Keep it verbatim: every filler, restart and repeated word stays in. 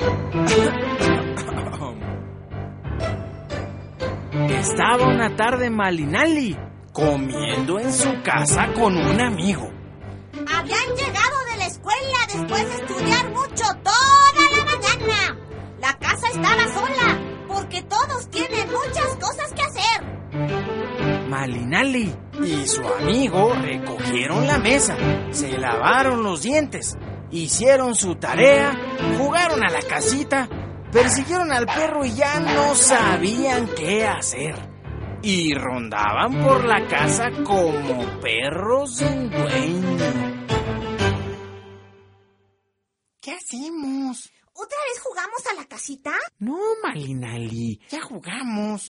Estaba una tarde Malinali comiendo en su casa con un amigo. Habían llegado de la escuela después de estudiar mucho toda la mañana. La casa estaba sola porque todos tienen muchas cosas que hacer. Malinali y su amigo recogieron la mesa, se lavaron los dientes, hicieron su tarea, jugaron a la casita, persiguieron al perro y ya no sabían qué hacer. Y rondaban por la casa como perros sin dueño. ¿Qué hacemos? ¿Otra vez jugamos a la casita? No, Malinali, ya jugamos.